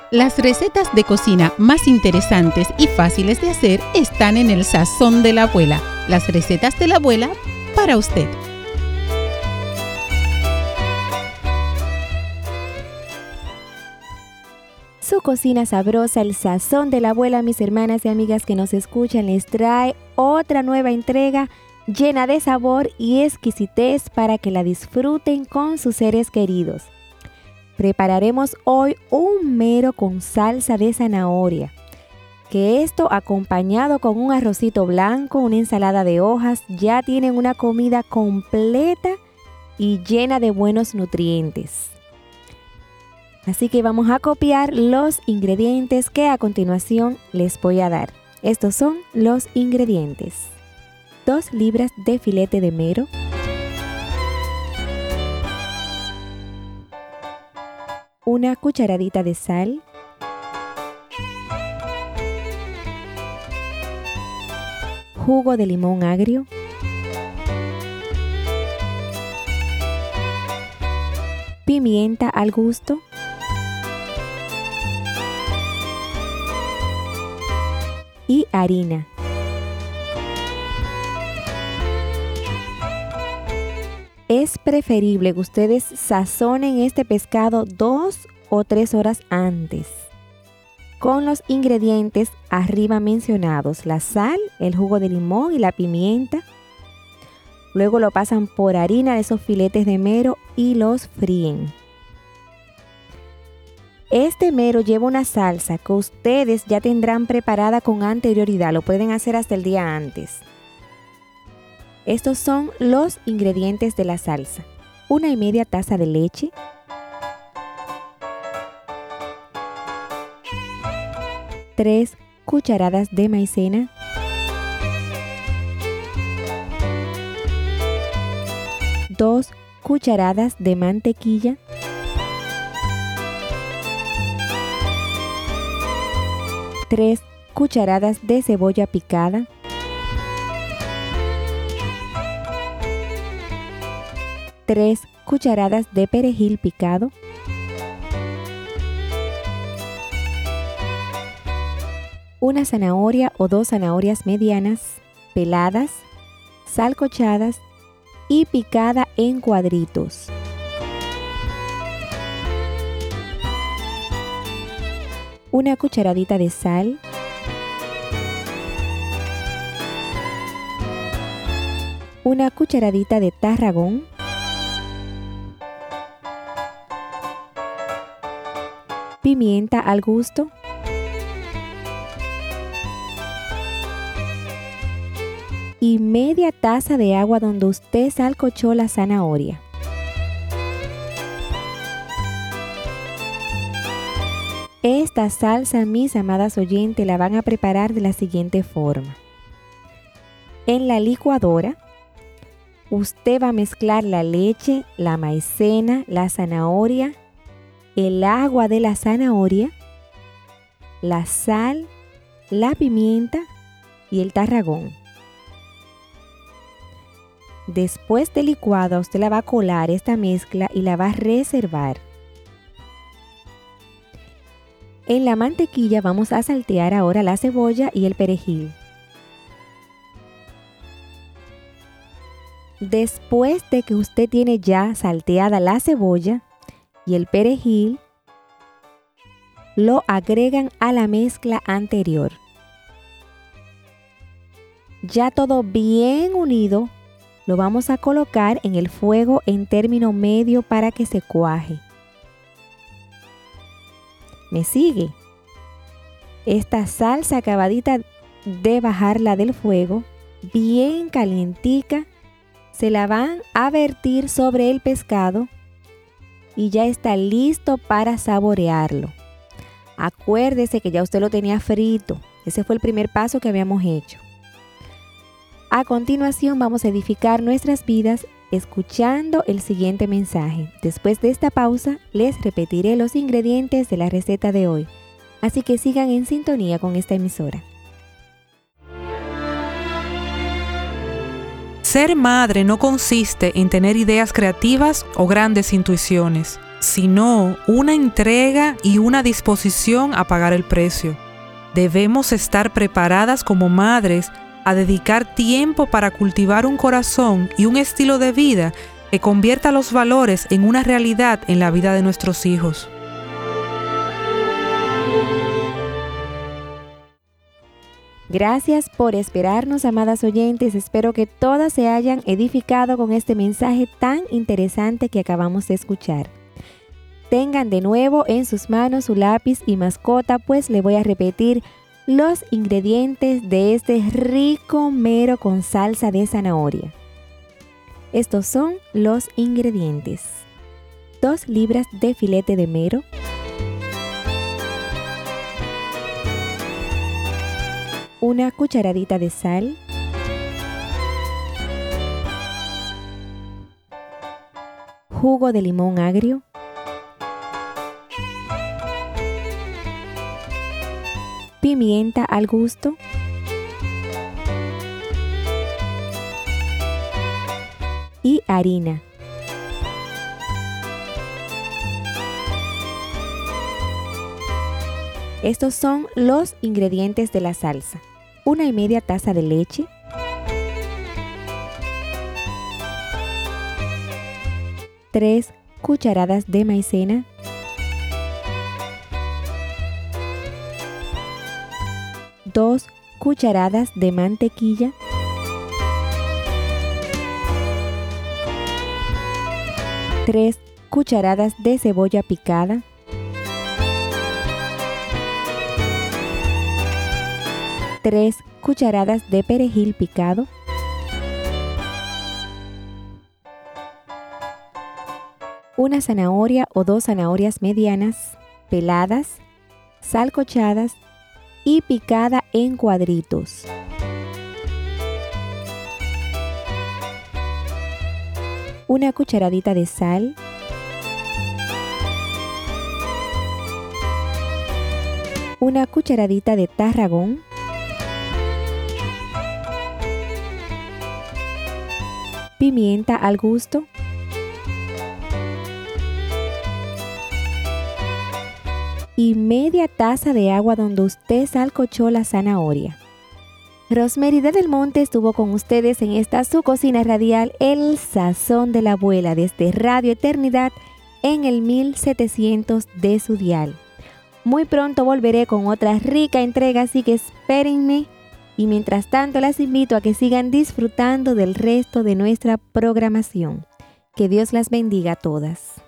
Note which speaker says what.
Speaker 1: Las recetas de cocina más interesantes y fáciles de hacer están en el Sazón de la Abuela. Las recetas de la abuela para usted.
Speaker 2: Su cocina sabrosa, el Sazón de la Abuela, mis hermanas y amigas que nos escuchan, les trae otra nueva entrega llena de sabor y exquisitez para que la disfruten con sus seres queridos. Prepararemos hoy un mero con salsa de zanahoria, que esto acompañado con un arrocito blanco, una ensalada de hojas, ya tienen una comida completa y llena de buenos nutrientes. Así que vamos a copiar los ingredientes que a continuación les voy a dar. Estos son los ingredientes: 2 libras de filete de mero, 1 cucharadita de sal, 1 jugo de limón agrio, 1 pimienta al gusto, 1 y harina. Es preferible que ustedes sazonen este pescado 2 o 3 horas antes con los ingredientes arriba mencionados: la sal, el jugo de limón y la pimienta. Luego lo pasan por harina de esos filetes de mero y los fríen. Este mero lleva una salsa que ustedes ya tendrán preparada con anterioridad. Lo pueden hacer hasta el día antes. Estos son los ingredientes de la salsa: 1,5 taza de leche, 3 cucharadas de maicena, 2 cucharadas de mantequilla, 3 cucharadas de cebolla picada, 3 cucharadas de perejil picado, 1 zanahoria o 2 zanahorias medianas, peladas, salcochadas y picada en cuadritos. Una cucharadita de sal, 1 cucharadita de tarragón, 1 pimienta al gusto, 1 media taza de agua donde usted salcochó la zanahoria. Esta salsa, mis amadas oyentes, la van a preparar de la siguiente forma. En la licuadora, usted va a mezclar la leche, la maicena, la zanahoria, el agua de la zanahoria, la sal, la pimienta y el tarragón. Después de licuada, usted la va a colar esta mezcla y la va a reservar. En la mantequilla vamos a saltear ahora la cebolla y el perejil. Después de que usted tiene ya salteada la cebolla y el perejil, lo agregan a la mezcla anterior. Ya todo bien unido, lo vamos a colocar en el fuego en término medio para que se cuaje. ¿Me sigue? Esta salsa acabadita de bajarla del fuego, bien calientica, se la van a vertir sobre el pescado y ya está listo para saborearlo. Acuérdese que ya usted lo tenía frito. Ese fue el primer paso que habíamos hecho. A continuación vamos a edificar nuestras vidas escuchando el siguiente mensaje. Después de esta pausa, les repetiré los ingredientes de la receta de hoy. Así que sigan en sintonía con esta emisora.
Speaker 3: Ser madre no consiste en tener ideas creativas o grandes intuiciones, sino una entrega y una disposición a pagar el precio. Debemos estar preparadas como madres a dedicar tiempo para cultivar un corazón y un estilo de vida que convierta los valores en una realidad en la vida de nuestros hijos.
Speaker 2: Gracias por esperarnos, amadas oyentes. Espero que todas se hayan edificado con este mensaje tan interesante que acabamos de escuchar. Tengan de nuevo en sus manos su lápiz y mascota, pues le voy a repetir los ingredientes de este rico mero con salsa de zanahoria. Estos son los ingredientes: 2 libras de filete de mero, 1 cucharadita de sal, jugo de limón agrio, pimienta al gusto, y harina. Estos son los ingredientes de la salsa: 1,5 taza de leche, 3 cucharadas de maicena, 2 cucharadas de mantequilla, 3 cucharadas de cebolla picada, 3 cucharadas de perejil picado, 1 zanahoria o 2 zanahorias medianas, peladas, salcochadas y picada en cuadritos. Una cucharadita de sal, una cucharadita de tarragón, pimienta al gusto, y media taza de agua donde usted salcochó la zanahoria. Rosemary de Del Monte estuvo con ustedes en esta su cocina radial, El Sazón de la Abuela, desde Radio Eternidad en el 1700 de su dial. Muy pronto volveré con otra rica entrega, así que espérenme. Y mientras tanto las invito a que sigan disfrutando del resto de nuestra programación. Que Dios las bendiga a todas.